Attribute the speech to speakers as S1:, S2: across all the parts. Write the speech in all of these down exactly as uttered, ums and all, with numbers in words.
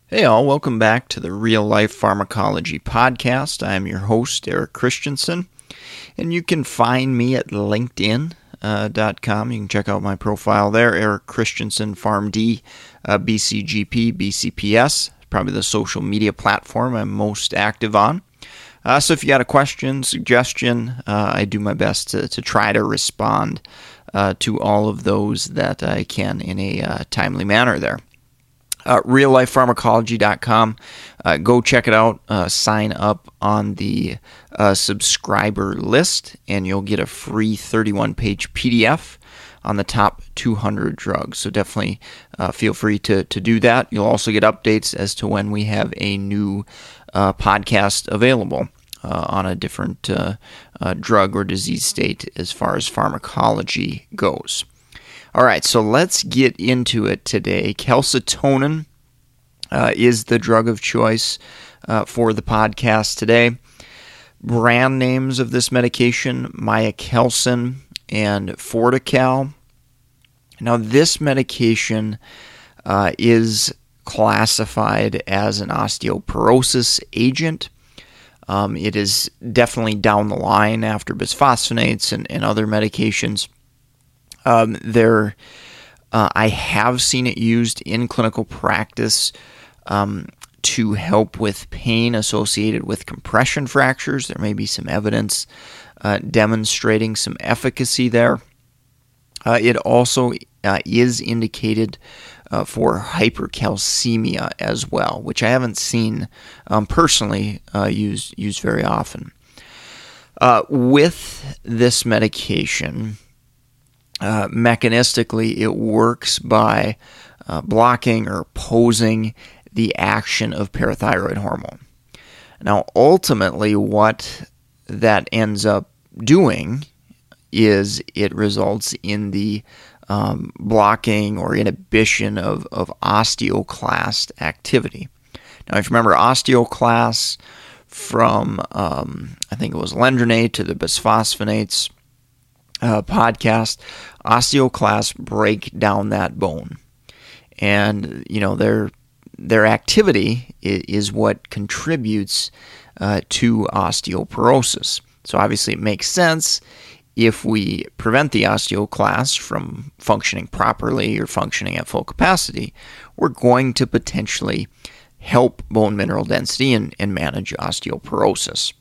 S1: Hey all, welcome back to the Real Life Pharmacology Podcast. I'm your host, Eric Christensen, and you can find me at linkedin dot com. You can check out my profile there, Eric Christensen, PharmD, uh, B C G P, B C P S, probably the social media platform I'm most active on. Uh, so if you got a question, suggestion, uh, I do my best to, to try to respond uh, to all of those that I can in a uh, timely manner there. Uh, real life pharmacology dot com. Uh, go check it out. Uh, sign up on the uh, subscriber list, and you'll get a free thirty-one page P D F on the top two hundred drugs. So definitely uh, feel free to, to do that. You'll also get updates as to when we have a new uh, podcast available uh, on a different uh, uh, drug or disease state as far as pharmacology goes. All right, so let's get into it today. Calcitonin uh, is the drug of choice uh, for the podcast today. Brand names of this medication, Miacalcin and Fortical. Now, this medication uh, is classified as an osteoporosis agent. Um, it is definitely down the line after bisphosphonates and, and other medications. Um, there, uh, I have seen it used in clinical practice um, to help with pain associated with compression fractures. There may be some evidence uh, demonstrating some efficacy there. Uh, it also uh, is indicated uh, for hypercalcemia as well, which I haven't seen um, personally uh, used used very often. Uh, with this medication, Uh, mechanistically, it works by uh, blocking or opposing the action of parathyroid hormone. Now, ultimately, what that ends up doing is it results in the um, blocking or inhibition of, of osteoclast activity. Now, if you remember osteoclasts from, um, I think it was alendronate to the bisphosphonates, Uh, podcast, osteoclasts break down that bone, and you know their their activity is, is what contributes uh, to osteoporosis. So obviously, it makes sense if we prevent the osteoclasts from functioning properly or functioning at full capacity, we're going to potentially help bone mineral density and, and manage osteoporosis.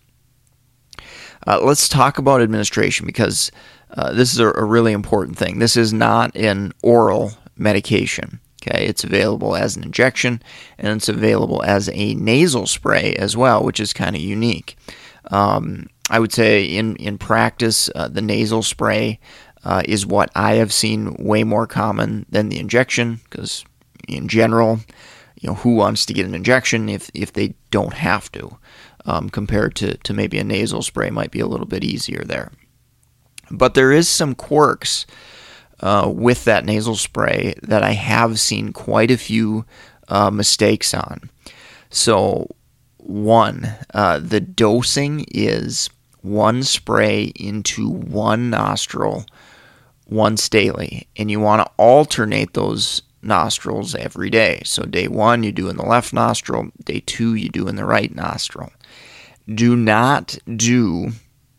S1: Uh, let's talk about administration because uh, this is a, a really important thing. This is not an oral medication. Okay, it's available as an injection, and it's available as a nasal spray as well, which is kind of unique. Um, I would say in in practice, uh, the nasal spray uh, is what I have seen way more common than the injection, because in general, you know, who wants to get an injection if if they don't have to? Um, compared to, to maybe a nasal spray might be a little bit easier there. But there is some quirks uh, with that nasal spray that I have seen quite a few uh, mistakes on. So one, uh, the dosing is one spray into one nostril once daily, and you want to alternate those nostrils every day. So day one, you do in the left nostril. Day two, you do in the right nostril. Do not do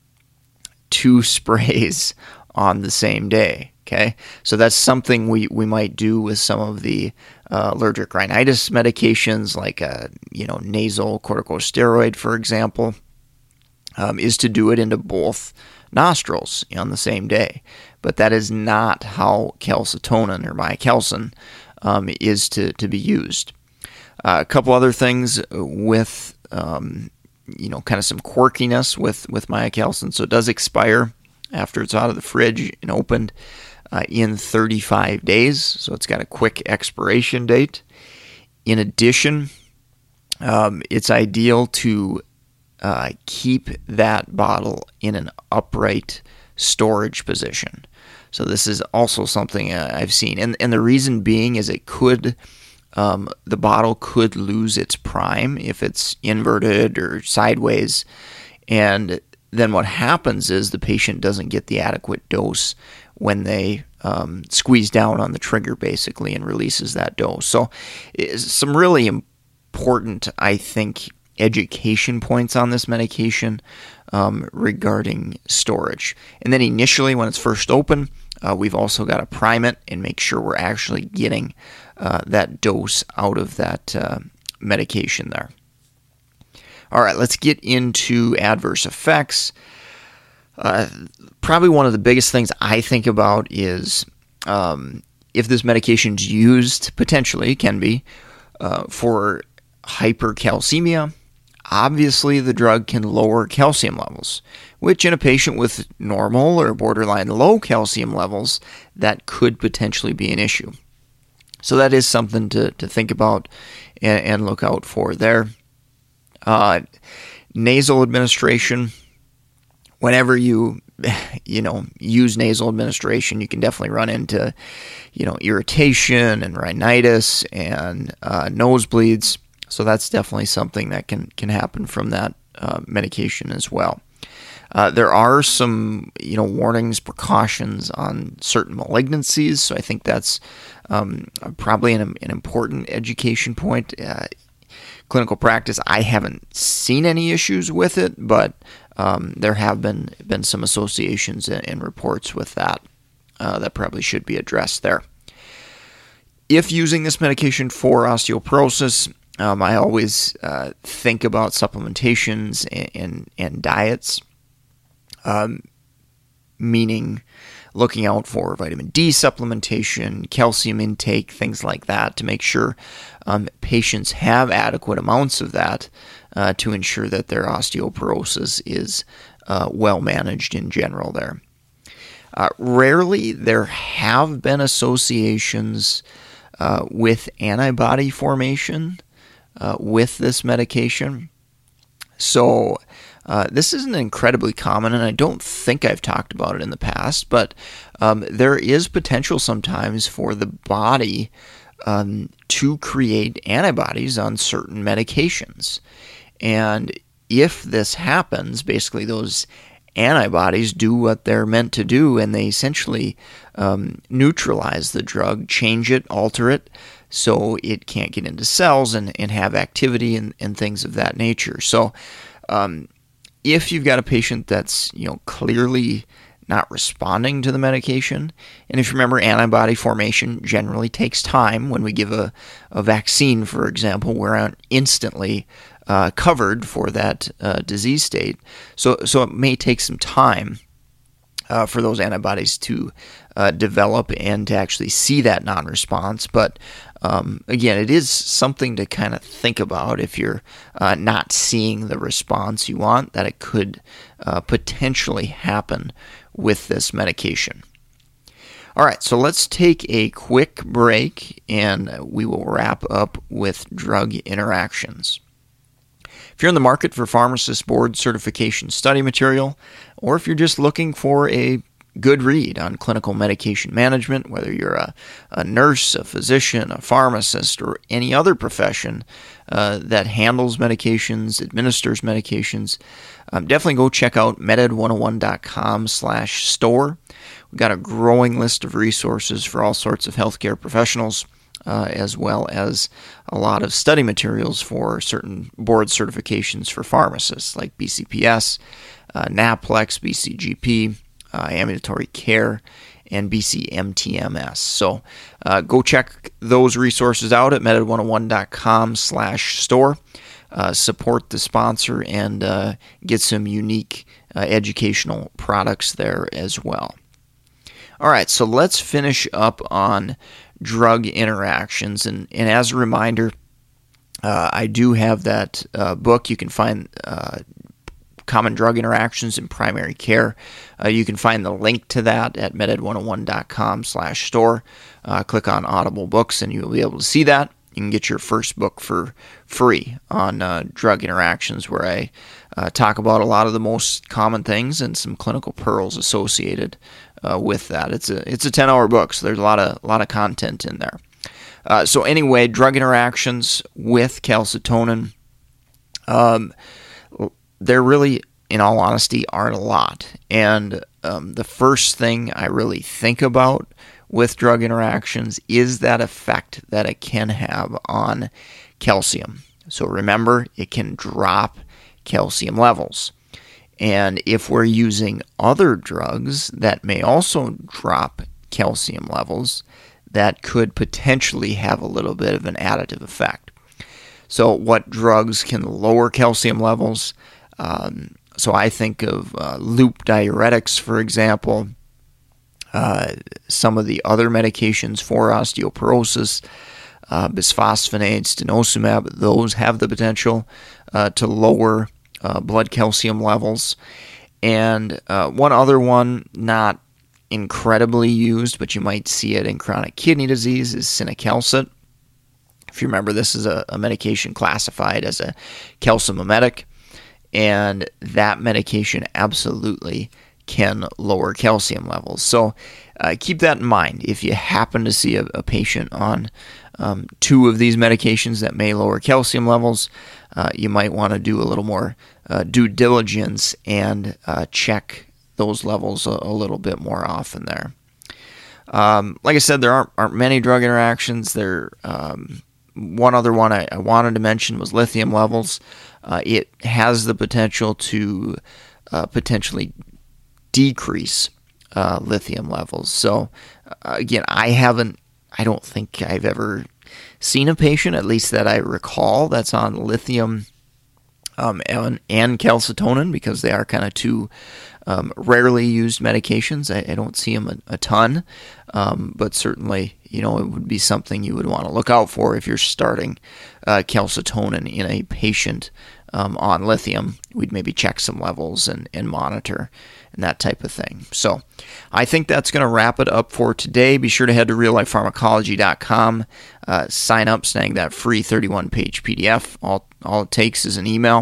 S1: two sprays on the same day, okay? So that's something we, we might do with some of the uh, allergic rhinitis medications, like a you know nasal corticosteroid, for example, um, is to do it into both nostrils on the same day. But that is not how calcitonin or miacalcin um, is to, to be used. Uh, a couple other things with um, you know, kind of some quirkiness with, with miacalcin. So it does expire after it's out of the fridge and opened uh, in thirty-five days. So it's got a quick expiration date. In addition, um, it's ideal to uh, keep that bottle in an upright storage position. So this is also something uh, I've seen. And, and the reason being is it could... Um, the bottle could lose its prime if it's inverted or sideways, and then what happens is the patient doesn't get the adequate dose when they um, squeeze down on the trigger, basically, and releases that dose. So some really important, I think, education points on this medication um, regarding storage. And then initially, when it's first open, uh, we've also got to prime it and make sure we're actually getting uh, that dose out of that uh, medication there. All right, let's get into adverse effects. Uh, probably one of the biggest things I think about is um, if this medication is used, potentially can be, uh, for hypercalcemia. Obviously, the drug can lower calcium levels, which in a patient with normal or borderline low calcium levels, that could potentially be an issue. So that is something to, to think about and, and look out for there. Uh, nasal administration. Whenever you, you know, use nasal administration, you can definitely run into, you know, irritation and rhinitis and uh, nosebleeds. So that's definitely something that can, can happen from that uh, medication as well. Uh, there are some, you know, warnings, precautions on certain malignancies. So I think that's um, probably an, an important education point. Uh, clinical practice, I haven't seen any issues with it, but um, there have been been some associations and, and reports with that uh, that probably should be addressed there. If using this medication for osteoporosis, um, I always uh, think about supplementations and, and, and diets, um, meaning looking out for vitamin D supplementation, calcium intake, things like that, to make sure um, patients have adequate amounts of that uh, to ensure that their osteoporosis is uh, well managed in general there. Uh, rarely there have been associations uh, with antibody formation uh, with this medication. So Uh, this isn't incredibly common, and I don't think I've talked about it in the past, but um, there is potential sometimes for the body um, to create antibodies on certain medications. And if this happens, basically those antibodies do what they're meant to do, and they essentially um, neutralize the drug, change it, alter it, so it can't get into cells and, and have activity and, and things of that nature. So, um, if you've got a patient that's, you know, clearly not responding to the medication, and if you remember, antibody formation generally takes time. When we give a, a vaccine, for example, we're instantly uh, covered for that uh, disease state. So, so it may take some time uh, for those antibodies to uh, develop and to actually see that non-response. But Um, again, it is something to kind of think about if you're uh, not seeing the response you want, that it could uh, potentially happen with this medication. All right, so let's take a quick break and we will wrap up with drug interactions. If you're in the market for pharmacist board certification study material, or if you're just looking for a good read on clinical medication management, whether you're a, a nurse, a physician, a pharmacist, or any other profession uh, that handles medications, administers medications, um, definitely go check out meded one oh one dot com slash store. We've got a growing list of resources for all sorts of healthcare professionals, uh, as well as a lot of study materials for certain board certifications for pharmacists, like B C P S, uh, NAPLEX, B C G P, Uh, ambulatory care, and B C M T M S. So uh, go check those resources out at meded one oh one dot com slash store. Uh, support the sponsor and uh, get some unique uh, educational products there as well. All right, so let's finish up on drug interactions. And, and as a reminder, uh, I do have that uh, book. You can find uh, Common Drug Interactions in Primary Care. Uh, you can find the link to that at meded one oh one dot com slash store. Uh, click on Audible Books and you'll be able to see that. You can get your first book for free on uh, drug interactions, where I uh, talk about a lot of the most common things and some clinical pearls associated uh, with that. It's a it's a ten-hour book, so there's a lot of a lot of content in there. Uh, so anyway, drug interactions with calcitonin. Um, There really, in all honesty, aren't a lot. And um, the first thing I really think about with drug interactions is that effect that it can have on calcium. So remember, it can drop calcium levels. And if we're using other drugs that may also drop calcium levels, that could potentially have a little bit of an additive effect. So what drugs can lower calcium levels? Um, so I think of uh, loop diuretics, for example. Uh, some of the other medications for osteoporosis, uh, bisphosphonates, denosumab, those have the potential uh, to lower uh, blood calcium levels. And uh, one other one, not incredibly used, but you might see it in chronic kidney disease, is cinacalcet. If you remember, this is a, a medication classified as a calcimimetic, and that medication absolutely can lower calcium levels. So uh, keep that in mind. If you happen to see a, a patient on um, two of these medications that may lower calcium levels, uh, you might want to do a little more uh, due diligence and uh, check those levels a, a little bit more often there. Um, like I said, there aren't, aren't many drug interactions. There, um, one other one I, I wanted to mention was lithium levels. Uh, it has the potential to uh, potentially decrease uh, lithium levels. So uh, again, I haven't, I don't think I've ever seen a patient, at least that I recall, that's on lithium um, and, and calcitonin, because they are kind of two um, rarely used medications. I, I don't see them a, a ton, um, but certainly, you know, it would be something you would want to look out for if you're starting uh, calcitonin in a patient um, on lithium. We'd maybe check some levels and, and monitor and that type of thing. So I think that's going to wrap it up for today. Be sure to head to real life pharmacology dot com, uh, sign up, snag that free thirty-one page P D F. All, all it takes is an email.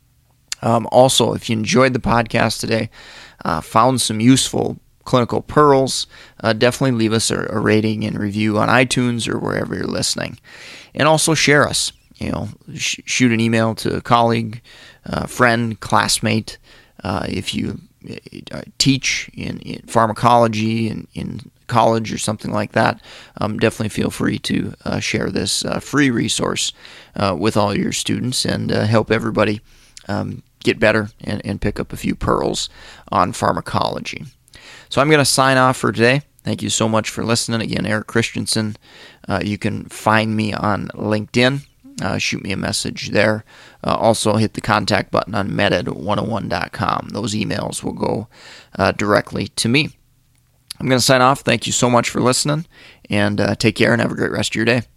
S1: Um, also, if you enjoyed the podcast today, uh, found some useful clinical pearls, uh, definitely leave us a, a rating and review on iTunes or wherever you're listening. And also share us. You know, sh- shoot an email to a colleague, uh, friend, classmate. Uh, if you uh, teach in, in pharmacology in, in college or something like that, um, definitely feel free to uh, share this uh, free resource uh, with all your students and uh, help everybody um, get better and, and pick up a few pearls on pharmacology. So I'm going to sign off for today. Thank you so much for listening. Again, Eric Christensen. Uh, you can find me on LinkedIn. Uh, shoot me a message there. Uh, also, hit the contact button on meded one oh one dot com. Those emails will go uh, directly to me. I'm going to sign off. Thank you so much for listening, and uh, take care and have a great rest of your day.